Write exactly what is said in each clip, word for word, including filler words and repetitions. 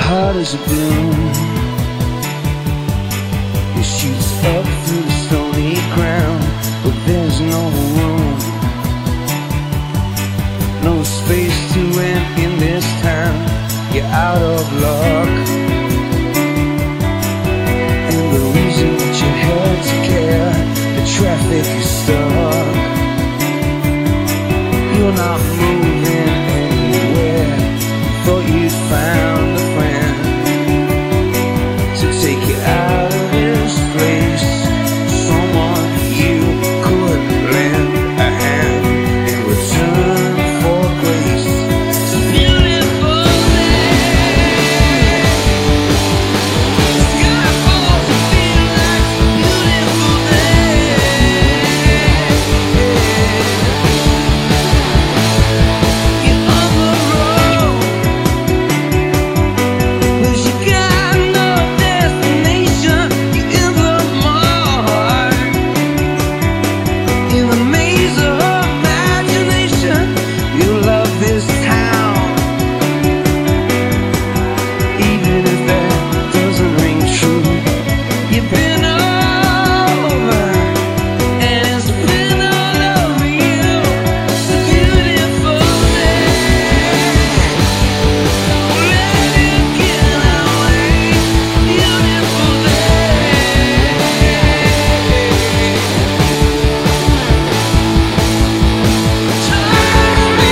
heart is a bloom. It shoots up through the stony ground, but there's no room, no space to rent in this town. You're out of luck, and the reason that you had to care, the traffic is stuck. You're not moving anywhere. Thought you'd found a friend to take you out of this place, someone you could lend a hand in return for grace. It's a beautiful day. The sky falls to feel like a beautiful day. You're on the road, but you got no destination. You're in the mud, in the maze of imagination. You love this town, even if that doesn't ring true. You've been over, and it's been all over you. It's a beautiful day. Let it get away. Beautiful day. Touch me,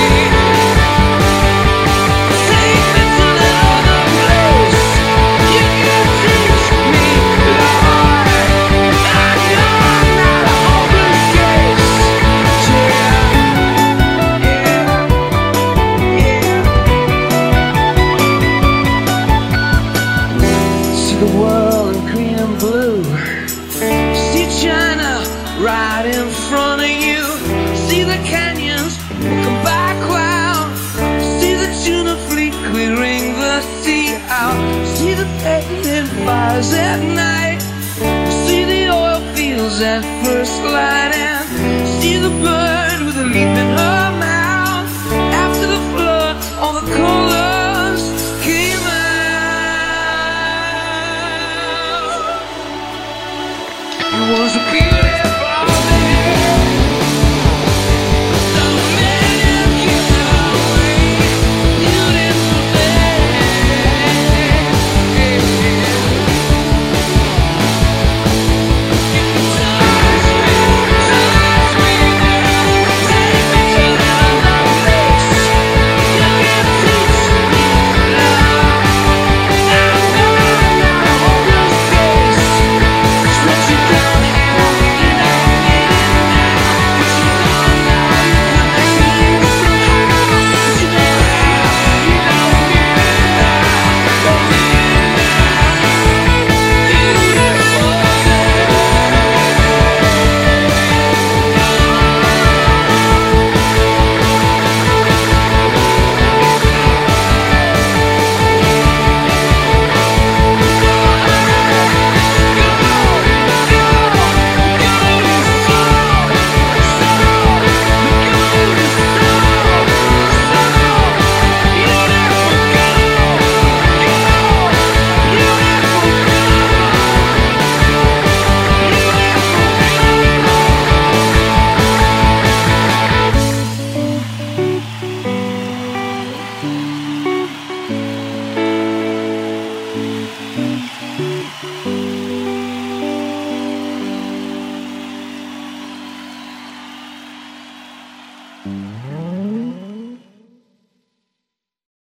take me to another place. You can teach me, Lord. I know I'm not a hopeless case. Yeah, yeah, yeah. See the world in green and blue. See China right in front of you. See the canyons walking by cloud. See the tuna fleet clearing the sea out. See the painted fires at night. See the oil fields at first light. And see the bird with a leaf in her mouth. After the flood, all the colors came out. It was a beautiful day. So many get away. Beautiful day. Touch me, touch me, take me to another place. You can teach me, love. I know I'm not a hopeless case. It's what you don't have, and I need it now. What you don't know, you can achieve somehow. What you don't have, you don't need it now. Don't need it now. Beautiful Mm-hmm.